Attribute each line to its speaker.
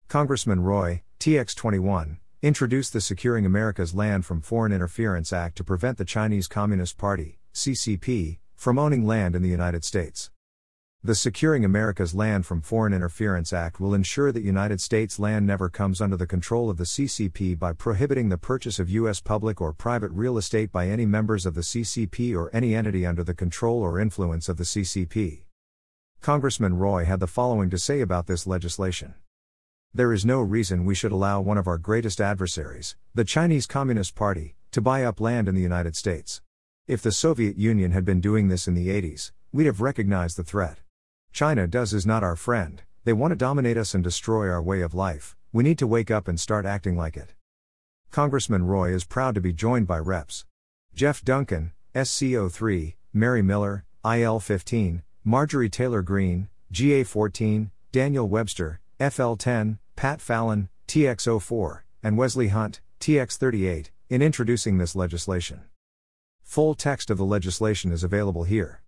Speaker 1: Congressman Roy, TX21, introduced the Securing America's Land from Foreign Interference Act to prevent the Chinese Communist Party, CCP, from owning land in the United States. The Securing America's Land from Foreign Interference Act will ensure that United States land never comes under the control of the CCP by prohibiting the purchase of U.S. public or private real estate by any members of the CCP or any entity under the control or influence of the CCP. Congressman Roy had the following to say about this legislation. There is no reason we should allow one of our greatest adversaries, the Chinese Communist Party, to buy up land in the United States. If the Soviet Union had been doing this in the 80s, we'd have recognized the threat. China is not our friend, they want to dominate us and destroy our way of life, we need to wake up and start acting like it. Congressman Roy is proud to be joined by Reps. Jeff Duncan, SC03, Mary Miller, IL15, Marjorie Taylor Greene, GA14, Daniel Webster, FL10, Pat Fallon, TX04, and Wesley Hunt, TX38, in introducing this legislation. Full text of the legislation is available here.